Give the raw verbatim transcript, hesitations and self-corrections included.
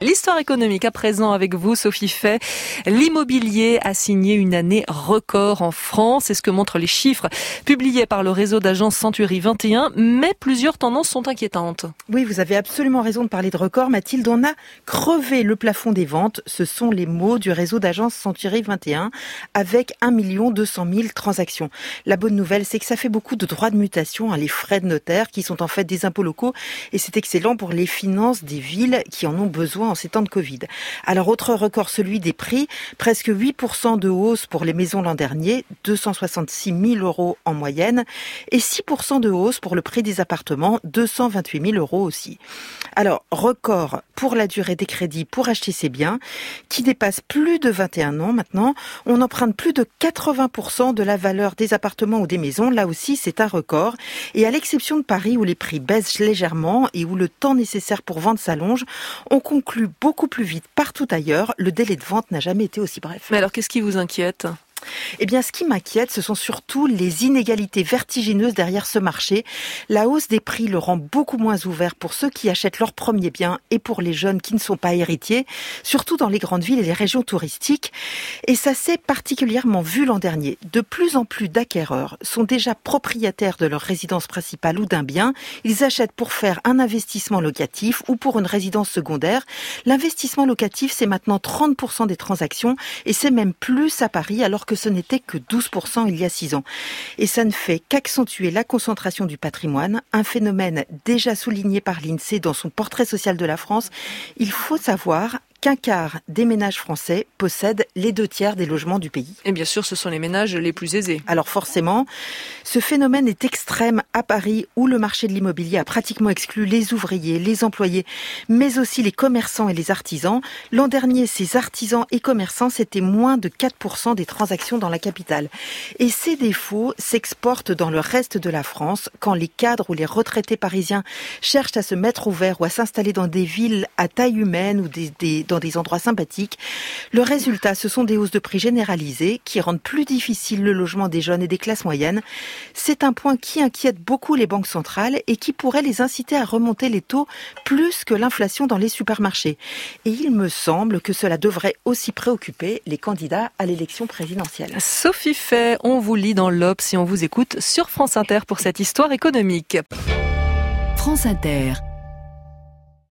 L'histoire économique à présent avec vous, Sophie Fay. L'immobilier a signé une année record en France. C'est ce que montrent les chiffres publiés par le réseau d'agences Century vingt et un. Mais plusieurs tendances sont inquiétantes. Oui, vous avez absolument raison de parler de record, Mathilde. On a crevé le plafond des ventes. Ce sont les mots du réseau d'agences Century vingt et un avec un million deux cent mille transactions. La bonne nouvelle, c'est que ça fait beaucoup de droits de mutation, hein, les frais de notaire qui sont en fait des impôts locaux. Et c'est excellent pour les finances des villes qui en ont besoin en ces temps de Covid. Alors, autre record, celui des prix. Presque huit pour cent de hausse pour les maisons l'an dernier, deux cent soixante-six mille euros en moyenne, et six pour cent de hausse pour le prix des appartements, deux cent vingt-huit mille euros aussi. Alors, record pour la durée des crédits pour acheter ces biens, qui dépasse plus de vingt et un ans maintenant. On emprunte plus de quatre-vingts pour cent de la valeur des appartements ou des maisons. Là aussi, c'est un record. Et à l'exception de Paris, où les prix baissent légèrement et où le temps nécessaire pour vendre s'allonge, on conclut beaucoup plus vite partout ailleurs. Le délai de vente n'a jamais été aussi bref. Mais alors, qu'est-ce qui vous inquiète ? Eh bien, ce qui m'inquiète, ce sont surtout les inégalités vertigineuses derrière ce marché. La hausse des prix le rend beaucoup moins ouvert pour ceux qui achètent leur premier bien et pour les jeunes qui ne sont pas héritiers, surtout dans les grandes villes et les régions touristiques. Et ça s'est particulièrement vu l'an dernier. De plus en plus d'acquéreurs sont déjà propriétaires de leur résidence principale ou d'un bien. Ils achètent pour faire un investissement locatif ou pour une résidence secondaire. L'investissement locatif, c'est maintenant trente pour cent des transactions et c'est même plus à Paris, alors que que ce n'était que douze pour cent il y a six ans. Et ça ne fait qu'accentuer la concentration du patrimoine, un phénomène déjà souligné par l'INSEE dans son portrait social de la France. Il faut savoir qu'un quart des ménages français possèdent les deux tiers des logements du pays. Et bien sûr, ce sont les ménages les plus aisés. Alors forcément, ce phénomène est extrême à Paris, où le marché de l'immobilier a pratiquement exclu les ouvriers, les employés, mais aussi les commerçants et les artisans. L'an dernier, ces artisans et commerçants, c'était moins de quatre pour cent des transactions dans la capitale. Et ces défauts s'exportent dans le reste de la France, quand les cadres ou les retraités parisiens cherchent à se mettre au vert ou à s'installer dans des villes à taille humaine ou des, des dans des endroits sympathiques. Le résultat, ce sont des hausses de prix généralisées qui rendent plus difficile le logement des jeunes et des classes moyennes. C'est un point qui inquiète beaucoup les banques centrales et qui pourrait les inciter à remonter les taux plus que l'inflation dans les supermarchés. Et il me semble que cela devrait aussi préoccuper les candidats à l'élection présidentielle. Sophie Fay, on vous lit dans l'Obs et on vous écoute sur France Inter pour cette histoire économique. France Inter.